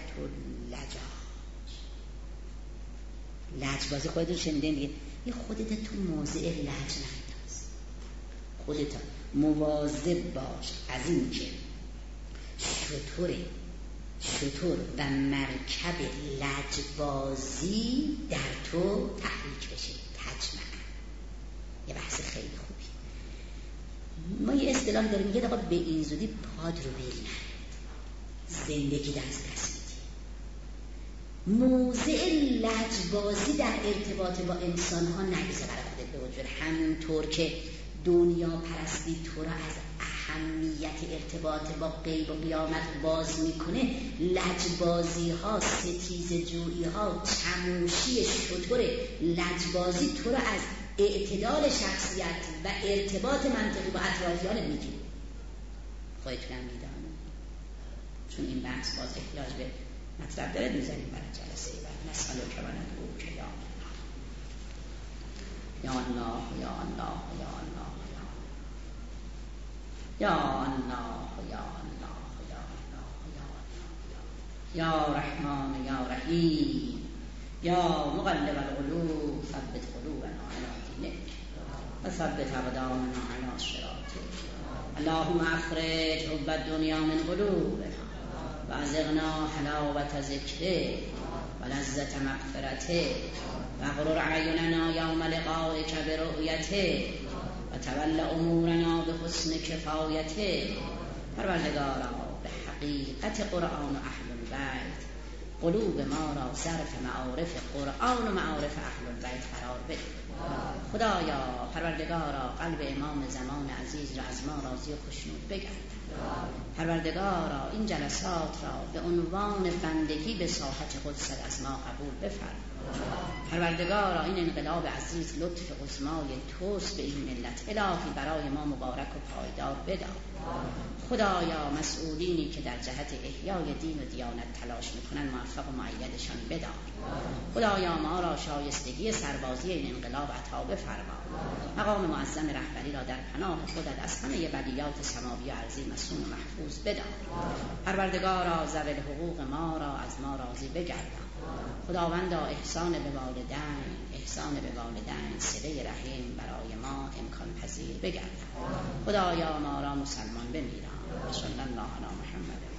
لجبازی خودتون شنیدین دیگه. یه خودت تو موضع لج ننداز، خودت مواظب باش از این که شطور و مرکب لجبازی در تو تحریک بشه. تجمع یه بحث خیلی خوبی. ما یه اصطلاح داریم میگه آقا به این زودی پاد رو بیل نرید، زندگی دست میدی. موضع لجبازی در ارتباط با انسان ها نگذار برای خودت به وجود. همونطور که دنیا پرستی تو را از اهمیت ارتباط با غیب و قیامت باز میکنه، لجبازی ها، ستیز جویی ها، چموشی شطور لجبازی تو را از اعتدال شخصیت و ارتباط منطقی با اطرافیان میگیره. خودتونم میدانم چون این بحث باز احتیاج به مطلب داره میذاریم برای جلسه بعد. نسأل و کمانت او که یا الله یا الله یا الله یا الله یا الله یا الله یا یا رحمان یا رحیم یا مقلب القلوب ثبت قلوبنا علی دینک و ثبت اقدامنا علی صراطک. اللهم اخرج حب الدنیا من قلوبنا و ازغنا حلاوة ذکرک و لذة مغفرتک و اغرر اعیننا یوم لقائک برؤیتک و تول امورنا بحسن کفایتک. پروردگارا به حقیقت قرآن و اهل البیت قلوب ما را ظرف معارف قرآن و معارف اهل البیت قرار بده. خدایا پروردگارا قلب امام زمان عزیز را از ما راضی و خوشنود بگرد. پروردگارا این جلسات را به عنوان بندگی به ساحت قدست از ما قبول بفرما. پروردگارا این انقلاب عزیز لطف عظمای توست به این ملت، الهی برای ما مبارک و پایدار بدار. خدایا مسئولینی که در جهت احیای دین و دیانت تلاش میکنن موفق و مؤیدشان بدار. خدایا ما را شایستگی سربازی این انقلاب عطا بفرما. مقام معظم رهبری را در پناه خودت از همه بلیات سماوی و ارضی مصون و محفوظ بدار. پروردگارا ذوی الحقوق ما را از ما راضی بگردان. خداوندا احسان به والدین صله رحم برای ما امکان پذیر بگردان. خدایا ما را مسلمان بمیران. صلی الله علی محمد.